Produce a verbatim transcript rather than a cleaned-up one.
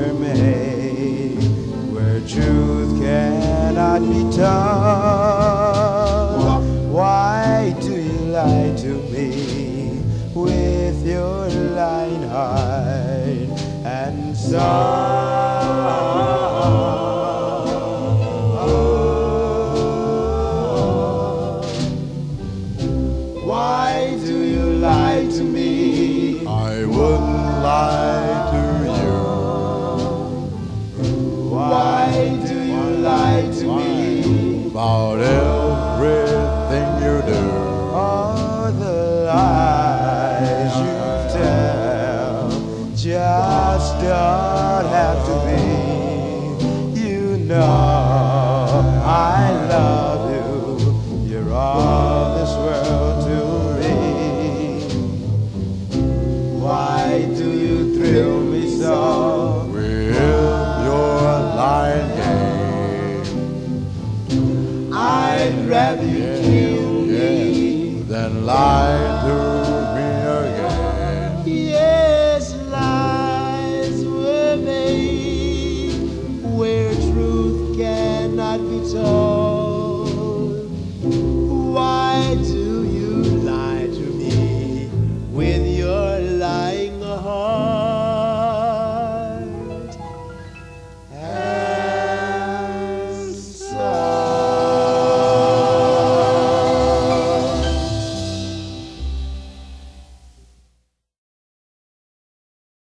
were made, where truth cannot be told. Why do you lie to me with your lying heart and soul? Why do you lie to me? I wouldn't lie to you. Why do you lie to me? About everything you do. All the lies you tell just don't have to be. You know I love you. You're all this world to me. Why do you thrill me so? With your lying game. I'd rather you kill me Then lie